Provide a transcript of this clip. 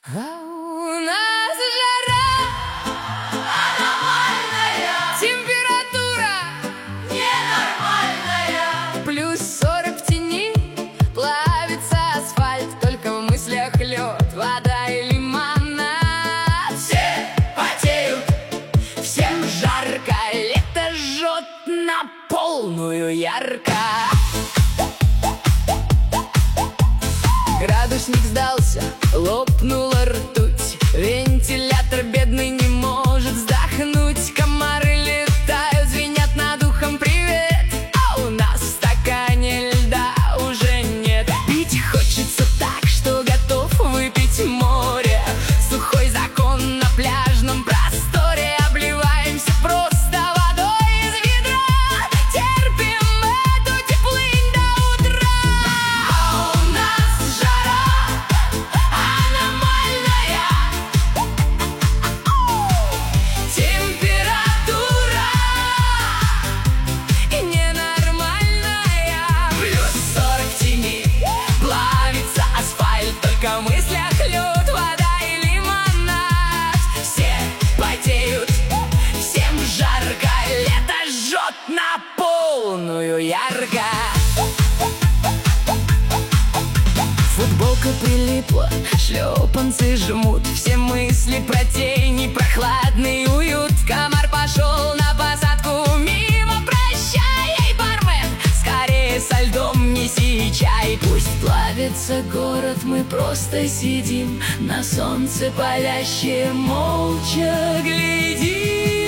А у нас жара аномальная, температура ненормальная, плюс 40 в тени, плавится асфальт, только в мыслях лед, вода и лимонад. Все потеют, всем жарко, лето жжет на полную ярко. Градусник сдался, лопнула ртуть, вентилятор бедный не может вздохнуть. Комары летают, звенят над ухом привет, а у нас в стакане льда уже нет. Пить хочется так, что готов выпить море. Сухой закон на пляжном просторе, обливаемся просто водой из ведра, терпим эту теплынь до утра. А у нас жара аномальная, температура ненормальная, плюс 40 в тени, плавится асфальт, только в мыслях лед, вода и лимонад. Все потеют, всем жарко, лето жжет на полную ярко. Футболка прилипла, шлепанцы жмут, все мысли про тени, прохладный уют. Комар пошел на посадку мимо, прощай, эй, бармен, скорее со льдом неси чай. Пусть плавится город, мы просто сидим на солнце палящее, молча глядим.